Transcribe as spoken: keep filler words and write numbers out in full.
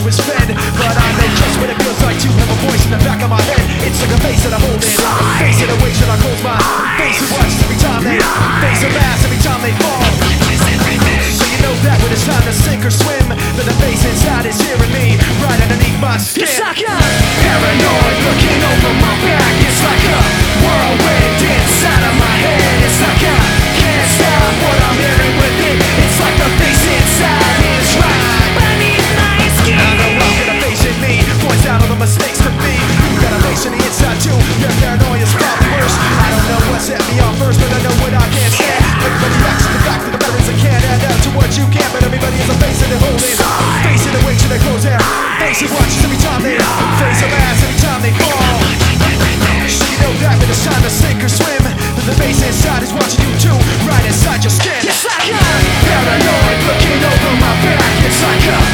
is fed. But I know just what it feels like to have a voice in the back of my head. It's like a face that I hold in, a face that I wait till I close my face. Who watches every time they face a mass, every time they fall. So you know that when it's time to sink or swim, that the face inside is hearing me right underneath my skin. It's like a paranoid looking over my back. It's like a whirlwind inside of my head. It's like I can't stop what I'm hearing with it. It's like the face inside is right beneath my skin. I know I'm gonna face it, me points out all the mistakes to me. You got a face on the inside too. Your paranoia's far worse. I don't know what set me off first, but I know what I can't stand. Everybody reacts to the fact that the better is it can't add up to what you can. But everybody has a face that they hold in, face in the way till they close out, face it watches every time they face a mass, every time they fall. So you know that when it's time to sink or swim, that the face inside is watching you too, right inside your skin. It's like a paranoid looking over my back. It's like a